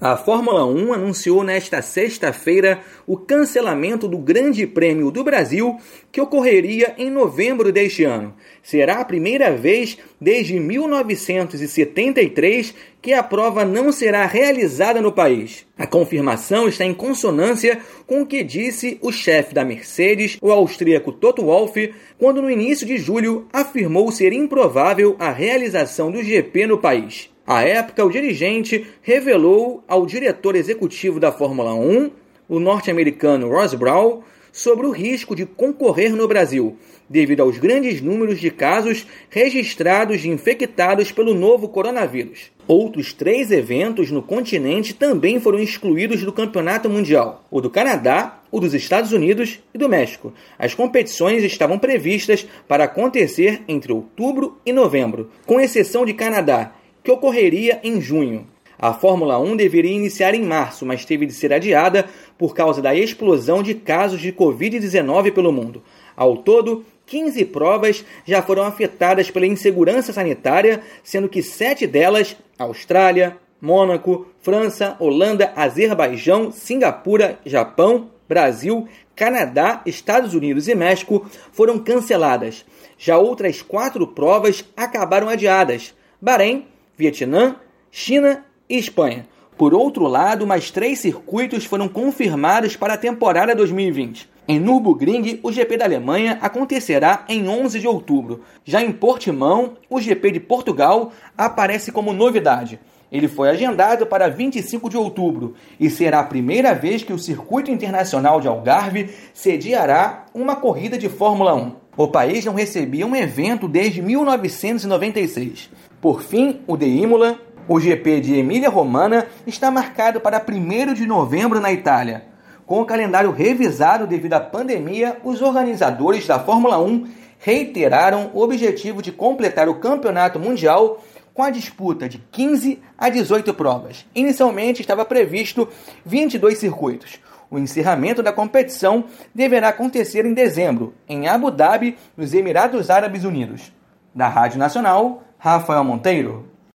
A Fórmula 1 anunciou nesta sexta-feira o cancelamento do Grande Prêmio do Brasil, que ocorreria em novembro deste ano. Será a primeira vez desde 1973 que a prova não será realizada no país. A confirmação está em consonância com o que disse o chefe da Mercedes, o austríaco Toto Wolff, quando no início de julho afirmou ser improvável a realização do GP no país. À época, o dirigente revelou ao diretor executivo da Fórmula 1, o norte-americano Ross Brawn, sobre o risco de concorrer no Brasil, devido aos grandes números de casos registrados de infectados pelo novo coronavírus. Outros 3 eventos no continente também foram excluídos do Campeonato Mundial: o do Canadá, o dos Estados Unidos e do México. As competições estavam previstas para acontecer entre outubro e novembro, com exceção de Canadá, que ocorreria em junho. A Fórmula 1 deveria iniciar em março, mas teve de ser adiada por causa da explosão de casos de Covid-19 pelo mundo. Ao todo, 15 provas já foram afetadas pela insegurança sanitária, sendo que 7 delas, Austrália, Mônaco, França, Holanda, Azerbaijão, Singapura, Japão, Brasil, Canadá, Estados Unidos e México, foram canceladas. Já outras 4 provas acabaram adiadas: Bahrein, Vietnã, China e Espanha. Por outro lado, mais 3 circuitos foram confirmados para a temporada 2020. Em Nürburgring, o GP da Alemanha acontecerá em 11 de outubro. Já em Portimão, o GP de Portugal aparece como novidade. Ele foi agendado para 25 de outubro e será a primeira vez que o Circuito Internacional de Algarve sediará uma corrida de Fórmula 1. O país não recebia um evento desde 1996. Por fim, o de Imola, o GP de Emília-Romagna, está marcado para 1º de novembro na Itália. Com o calendário revisado devido à pandemia, os organizadores da Fórmula 1 reiteraram o objetivo de completar o campeonato mundial com a disputa de 15 a 18 provas. Inicialmente estava previsto 22 circuitos. O encerramento da competição deverá acontecer em dezembro, em Abu Dhabi, nos Emirados Árabes Unidos. Da Rádio Nacional, Rafael Monteiro.